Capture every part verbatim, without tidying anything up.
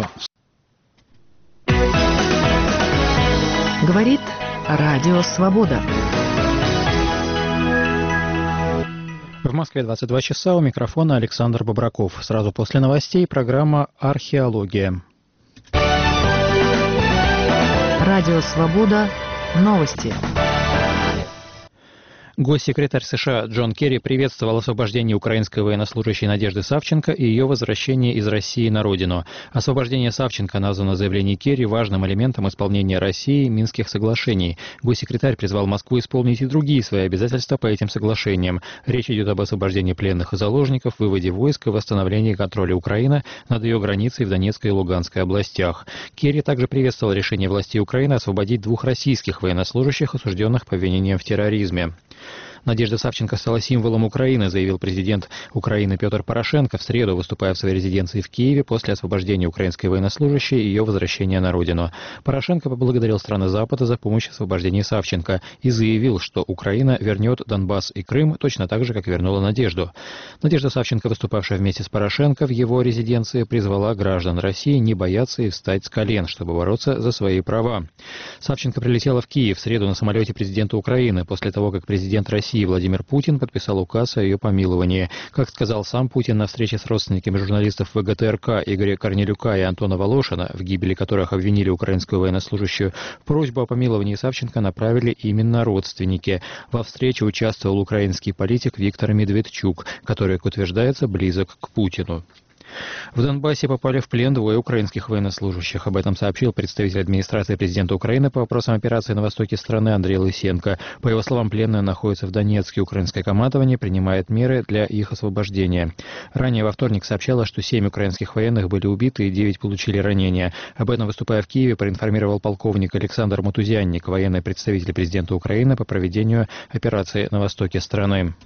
что... Говорит Радио Свобода. В Москве двадцать два часа, у микрофона Александр Бобраков. Сразу после новостей программа «Археология». Радио Свобода. Новости. Госсекретарь США Джон Керри приветствовал освобождение украинской военнослужащей Надежды Савченко и ее возвращение из России на родину. Освобождение Савченко названо в заявлении Керри важным элементом исполнения России Минских соглашений. Госсекретарь призвал Москву исполнить и другие свои обязательства по этим соглашениям. Речь идет об освобождении пленных и заложников, выводе войск и восстановлении контроля Украины над ее границей в Донецкой и Луганской областях. Керри также приветствовал решение властей Украины освободить двух российских военнослужащих, осужденных по обвинениям в терроризме. Надежда Савченко стала символом Украины, заявил президент Украины Петр Порошенко в среду, выступая в своей резиденции в Киеве после освобождения украинской военнослужащей и ее возвращения на родину. Порошенко поблагодарил страны Запада за помощь в освобождении Савченко и заявил, что Украина вернет Донбасс и Крым точно так же, как вернула Надежду. Надежда Савченко, выступавшая вместе с Порошенко в его резиденции, призвала граждан России не бояться и встать с колен, чтобы бороться за свои права. Савченко прилетела в Киев в среду на самолете президента Украины после того, как президент России Владимир Путин подписал указ о ее помиловании. Как сказал сам Путин на встрече с родственниками журналистов ВГТРК Игоря Корнелюка и Антона Волошина, в гибели которых обвинили украинскую военнослужащую, просьбу о помиловании Савченко направили именно родственники. Во встрече участвовал украинский политик Виктор Медведчук, который, как утверждается, близок к Путину. В Донбассе попали в плен двое украинских военнослужащих. Об этом сообщил представитель администрации президента Украины по вопросам операции на востоке страны Андрей Лысенко. По его словам, пленные находятся в Донецке. Украинское командование принимает меры для их освобождения. Ранее во вторник сообщалось, что семь украинских военных были убиты и девять получили ранения. Об этом, выступая в Киеве, проинформировал полковник Александр Матузянник, военный представитель президента Украины по проведению операции на востоке страны.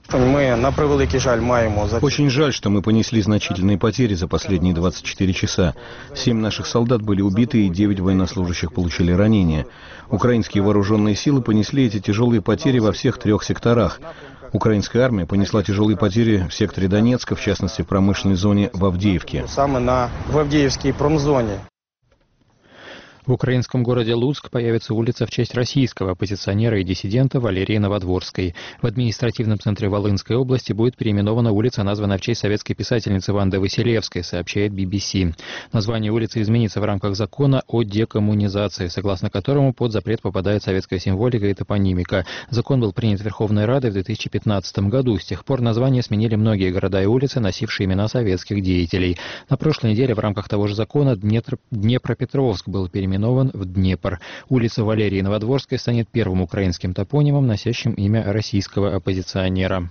Очень жаль, что мы понесли значительные потери за последние двадцать четыре часа. Семь наших солдат были убиты и девять военнослужащих получили ранения. Украинские вооруженные силы понесли эти тяжелые потери во всех трех секторах. Украинская армия понесла тяжелые потери в секторе Донецка, в частности в промышленной зоне в Авдеевке. Самое на в Авдеевской промзоне. В украинском городе Луцк появится улица в честь российского оппозиционера и диссидента Валерии Новодворской. В административном центре Волынской области будет переименована улица, названная в честь советской писательницы Ванды Василевской, сообщает би би си. Название улицы изменится в рамках закона о декоммунизации, согласно которому под запрет попадает советская символика и топонимика. Закон был принят Верховной Радой в две тысячи пятнадцатом году. С тех пор название сменили многие города и улицы, носившие имена советских деятелей. На прошлой неделе в рамках того же закона Днепр... Днепропетровск был переименован в Днепр. Улица Валерии Новодворской станет первым украинским топонимом, носящим имя российского оппозиционера.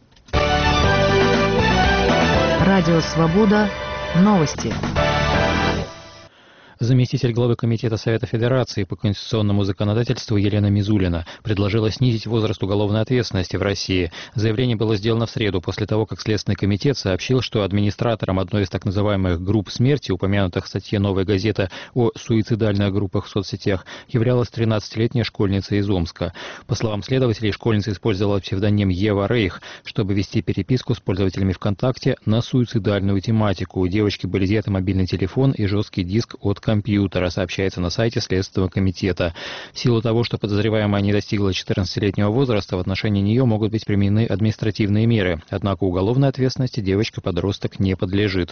Радио Свобода. Новости. Заместитель главы Комитета Совета Федерации по конституционному законодательству Елена Мизулина предложила снизить возраст уголовной ответственности в России. Заявление было сделано в среду после того, как Следственный комитет сообщил, что администратором одной из так называемых групп смерти, упомянутых в статье «Новая газета» о суицидальных группах в соцсетях, являлась тринадцатилетняя школьница из Омска. По словам следователей, школьница использовала псевдоним Ева Рейх, чтобы вести переписку с пользователями ВКонтакте на суицидальную тематику. У девочки были изъяты мобильный телефон и жесткий диск от компьютера, сообщается на сайте Следственного комитета. В силу того, что подозреваемая не достигла четырнадцатилетнего возраста, в отношении нее могут быть применены административные меры. Однако уголовной ответственности девочка-подросток не подлежит.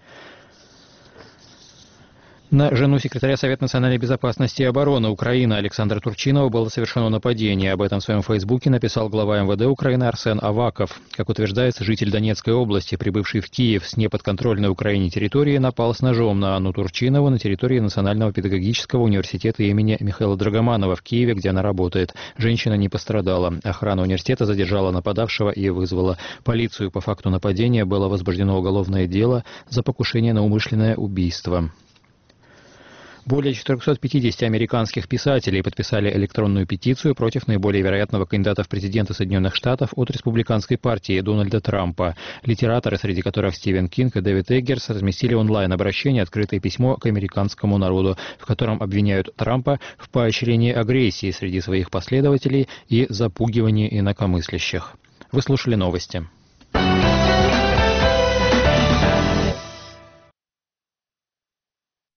На жену секретаря Совета национальной безопасности и обороны Украины Александра Турчинова было совершено нападение. Об этом в своем фейсбуке написал глава эм вэ дэ Украины Арсен Аваков. Как утверждается, житель Донецкой области, прибывший в Киев с неподконтрольной Украине территории, напал с ножом на Анну Турчинову на территории Национального педагогического университета имени Михаила Драгоманова в Киеве, где она работает. Женщина не пострадала. Охрана университета задержала нападавшего и вызвала полицию. По факту нападения было возбуждено уголовное дело за покушение на умышленное убийство. Более четырехсот пятидесяти американских писателей подписали электронную петицию против наиболее вероятного кандидата в президенты Соединенных Штатов от республиканской партии Дональда Трампа. Литераторы, среди которых Стивен Кинг и Дэвид Эггерс, разместили онлайн-обращение, открытое письмо к американскому народу, в котором обвиняют Трампа в поощрении агрессии среди своих последователей и запугивании инакомыслящих. Вы слушали новости.